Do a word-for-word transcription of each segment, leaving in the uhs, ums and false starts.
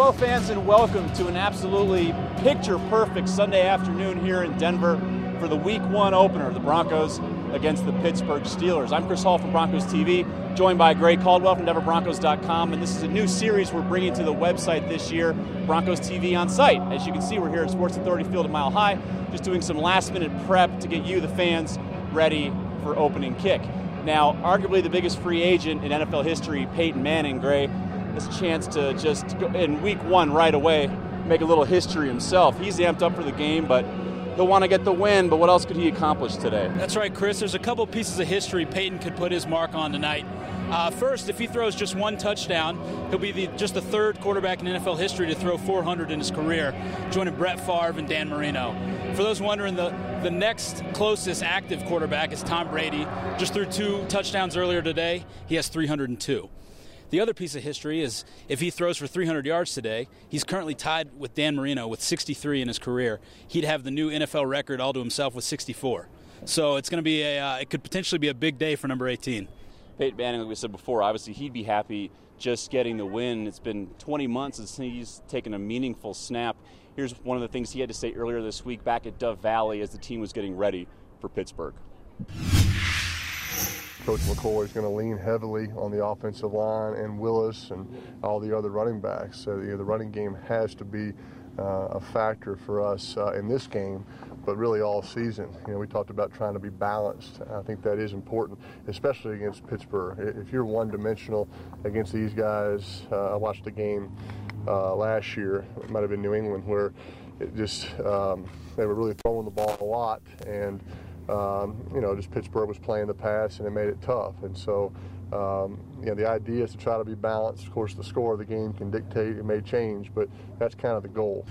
Hello fans and welcome to an absolutely picture-perfect Sunday afternoon here in Denver for the week one opener of the Broncos against the Pittsburgh Steelers. I'm Chris Hall from Broncos T V, joined by Greg Caldwell from Denver Broncos dot com, and this is a new series we're bringing to the website this year, Broncos T V on Site. As you can see, we're here at Sports Authority Field at Mile High, just doing some last-minute prep to get you, the fans, ready for opening kick. Now, arguably the biggest free agent in N F L history, Peyton Manning, Gray, has a chance to just, go, in week one right away, make a little history himself. He's amped up for the game, but he'll want to get the win, but what else could he accomplish today? That's right, Chris. There's a couple pieces of history Peyton could put his mark on tonight. Uh, first, if he throws just one touchdown, he'll be the, just the third quarterback in N F L history to throw four hundred in his career, joining Brett Favre and Dan Marino. For those wondering, the, the next closest active quarterback is Tom Brady. Just threw two touchdowns earlier today. He has three hundred two. The other piece of history is if he throws for three hundred yards today, he's currently tied with Dan Marino with sixty-three in his career. He'd have the new N F L record all to himself with sixty-four. So it's going to be a, uh, it could potentially be a big day for number eighteen. Peyton Manning, like we said before, obviously he'd be happy just getting the win. It's been twenty months since he's taken a meaningful snap. Here's one of the things he had to say earlier this week back at Dove Valley as the team was getting ready for Pittsburgh. Coach McCoy is going to lean heavily on the offensive line and Willis and all the other running backs. So you know, the running game has to be uh, a factor for us uh, in this game, but really all season. You know, we talked about trying to be balanced. I think that is important, especially against Pittsburgh. If you're one-dimensional against these guys, uh, I watched the game uh, last year. It might have been New England where it just um, they were really throwing the ball a lot and. Um, you know, just Pittsburgh was playing the pass and it made it tough. And so, um, you know, the idea is to try to be balanced. Of course, the score of the game can dictate, it may change, but that's kind of the goal.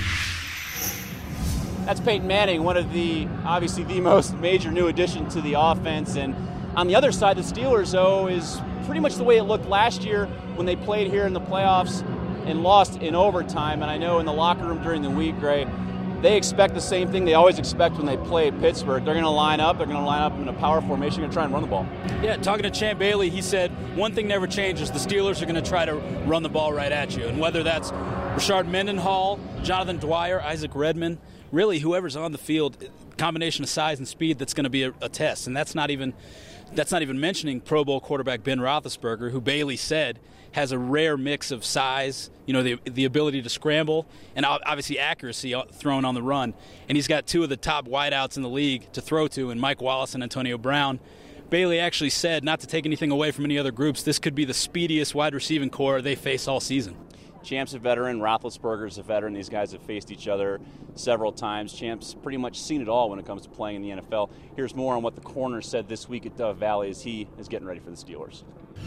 That's Peyton Manning, one of the, obviously the most major new addition to the offense. And on the other side, the Steelers, though, is pretty much the way it looked last year when they played here in the playoffs and lost in overtime. And I know in the locker room during the week, Gray, they expect the same thing they always expect when they play Pittsburgh. They're going to line up. They're going to line up in a power formation. They're going to try and run the ball. Yeah, talking to Champ Bailey, he said one thing never changes. The Steelers are going to try to run the ball right at you. And whether that's Rashard Mendenhall, Jonathan Dwyer, Isaac Redman, really whoever's on the field, combination of size and speed, that's going to be a, a test. And that's not even that's not even mentioning Pro Bowl quarterback Ben Roethlisberger, who Bailey said has a rare mix of size, you know, the the ability to scramble, and obviously accuracy thrown on the run. And he's got two of the top wideouts in the league to throw to, in Mike Wallace and Antonio Brown. Bailey actually said, not to take anything away from any other groups, this could be the speediest wide receiving core they face all season. Champ's a veteran, Roethlisberger's a veteran. These guys have faced each other several times. Champ's pretty much seen it all when it comes to playing in the N F L. Here's more on what the corner said this week at Dove Valley as he is getting ready for the Steelers.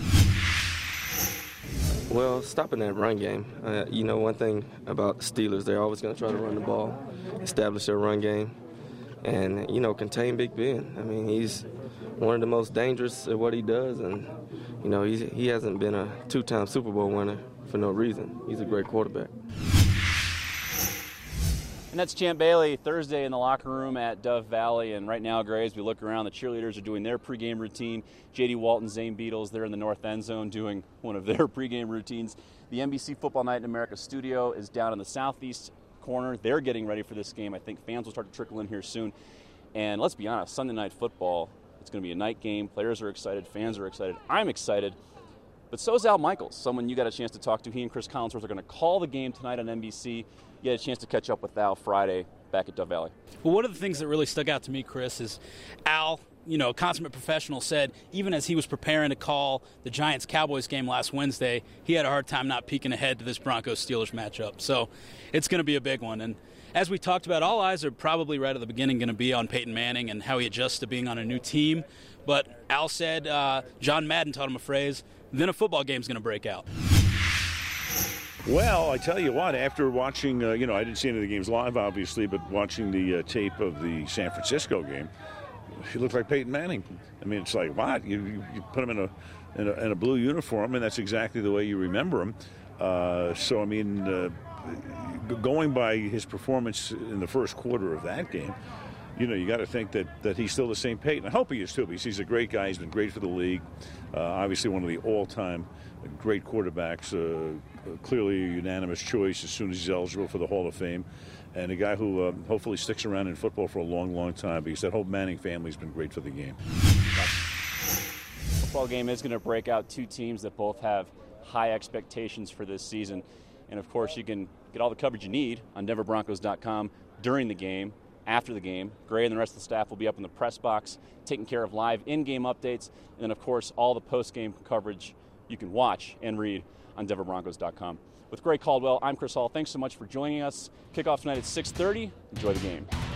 Well, stopping that run game. Uh, you know, one thing about the Steelers, they're always going to try to run the ball, establish their run game, and, you know, contain Big Ben. I mean, he's one of the most dangerous at what he does, and, you know, he's, he hasn't been a two-time Super Bowl winner for no reason. He's a great quarterback. And that's Champ Bailey Thursday in the locker room at Dove Valley. And right now, Gray, as we look around, the cheerleaders are doing their pregame routine. J D Walton, Zane Beatles, they're in the north end zone doing one of their pregame routines. The N B C Football Night in America studio is down in the southeast corner. They're getting ready for this game. I think fans will start to trickle in here soon. And let's be honest, Sunday Night Football, it's going to be a night game. Players are excited. Fans are excited. I'm excited. But so is Al Michaels, someone you got a chance to talk to. He and Chris Collinsworth are going to call the game tonight on N B C. You had a chance to catch up with Al Friday back at Dove Valley. Well, one of the things that really stuck out to me, Chris, is Al, you know, consummate professional, said even as he was preparing to call the Giants-Cowboys game last Wednesday, he had a hard time not peeking ahead to this Broncos-Steelers matchup. So it's going to be a big one. And as we talked about, all eyes are probably right at the beginning going to be on Peyton Manning and how he adjusts to being on a new team. But Al said, uh, John Madden taught him a phrase, then a football game's going to break out. Well, I tell you what, after watching, uh, you know, I didn't see any of the games live, obviously, but watching the uh, tape of the San Francisco game, he looked like Peyton Manning. I mean, it's like, what? You, you, you put him in a, in a in a blue uniform, and that's exactly the way you remember him. Uh, so, I mean, uh, going by his performance in the first quarter of that game, you know, you got to think that, that he's still the same Peyton. I hope he is too, because he's a great guy. He's been great for the league. Uh, obviously one of the all-time great quarterbacks, uh, clearly a unanimous choice as soon as he's eligible for the Hall of Fame, and a guy who uh, hopefully sticks around in football for a long, long time, because that whole Manning family has been great for the game. Football game is going to break out two teams that both have high expectations for this season. And of course, you can get all the coverage you need on Denver Broncos dot com during the game, after the game. Gray and the rest of the staff will be up in the press box, taking care of live in-game updates, and then of course all the post-game coverage you can watch and read on Denver Broncos dot com. With Gray Caldwell, I'm Chris Hall. Thanks so much for joining us. Kickoff tonight at six thirty. Enjoy the game.